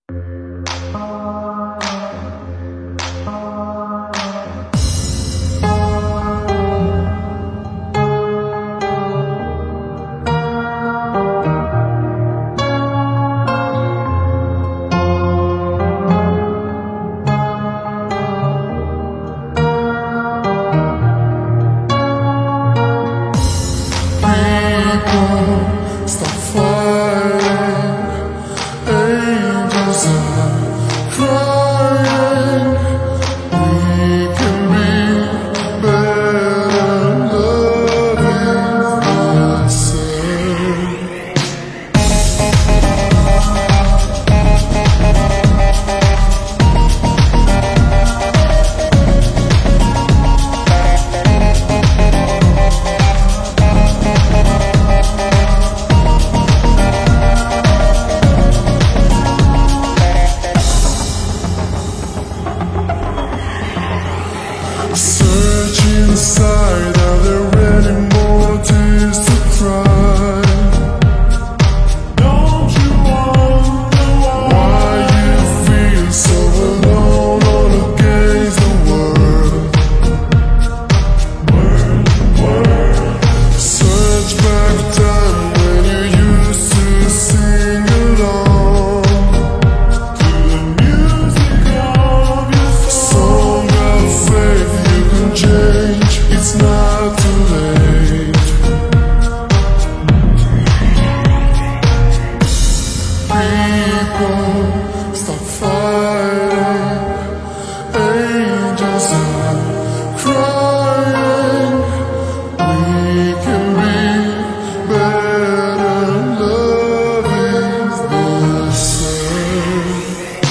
Stop fighting, angels are crying. We can be better, loving the same. Search inside, are there any more tears to cry? Don't you wonder why you feel so alone all against the world? Search back time when you used to sing along to the music of your song of faith. Change, it's not too late. People, stop fighting. Angels are crying. We can be better. Love is the same.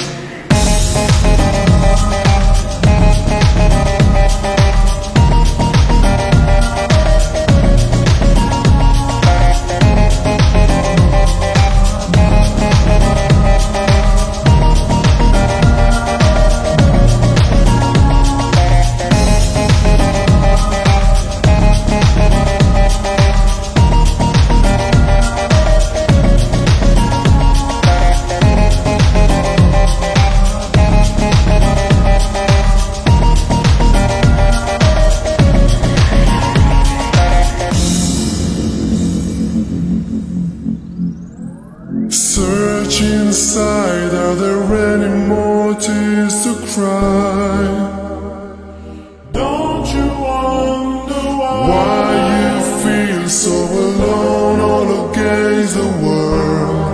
Search inside, are there any more tears to cry? Don't you wonder why you feel so alone all against the world?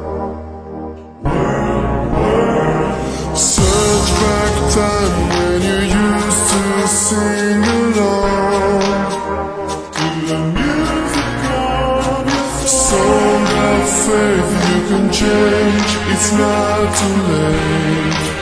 Search back time when you used to sing along to the music of your song of faith. You can change, it's not too late.